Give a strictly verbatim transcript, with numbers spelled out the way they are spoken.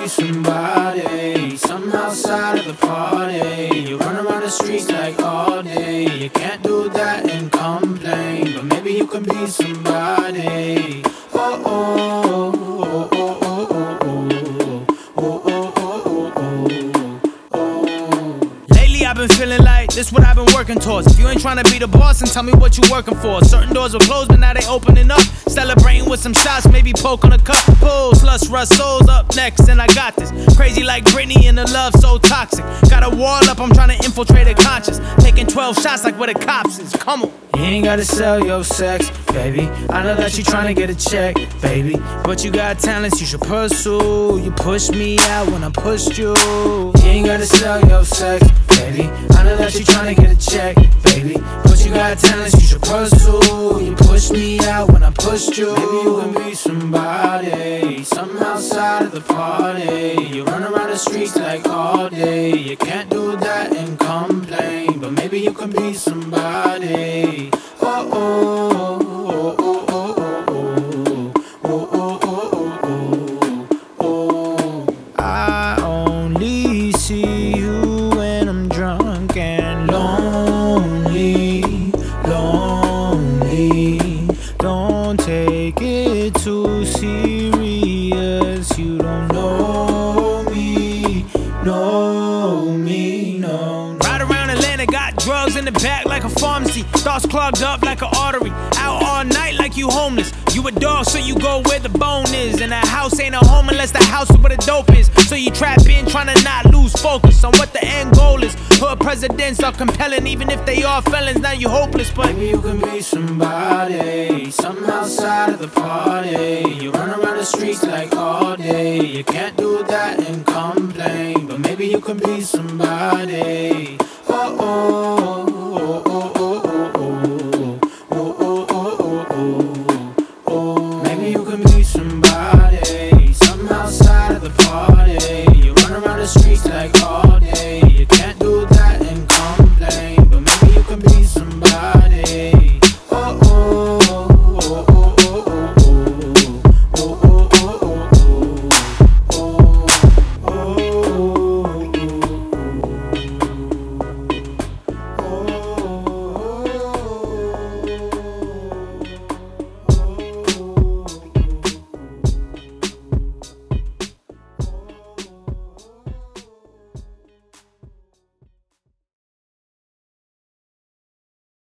be somebody, some outside of the party. You run around the streets like all day. You can't do that and complain, but maybe you can be somebody. Oh oh oh oh oh oh oh oh oh oh oh oh. Lately I've been feeling like this what I've been working towards. If you ain't trying to be the boss, then tell me what you working for. Certain doors were closed, but now they opening up. Celebrating with some shots, maybe poke on a couple. Slush rush souls up next, and I got this. Crazy like Britney and the love so toxic. Got a wall up, I'm trying to infiltrate her conscience. Taking twelve shots like where the cops is. Come on. You ain't gotta sell your sex, baby. I know that you tryna get a check, baby, but you got talents you should pursue. You pushed me out when I pushed you. You ain't gotta sell your sex, baby. I know that you tryna get a check, baby, but you got talents you should pursue. You pushed me out when I pushed you. Maybe you can be somebody, some outside of the party. You run around the streets like all day. You can't do that and complain, but maybe you can be somebody. Oh oh oh oh oh oh oh oh oh oh. I only see you when I'm drunk and lonely, lonely. Don't take it too serious. You don't know me, know me, no. Ride around Atlanta, got drugs in the back like a pharmacy. Thoughts clogged up like an artery. Out all night like you homeless. You a dog, so you go where the bone is. And that house ain't a home unless the house is where the dope is. So you trap in trying to not lose focus on what the end goal is. Hood presidents are compelling, even if they are felons. Now you hopeless, but maybe you can be somebody, some outside of the party. You run around the streets like all day. You can't do that and complain, but maybe you can be somebody. Oh oh.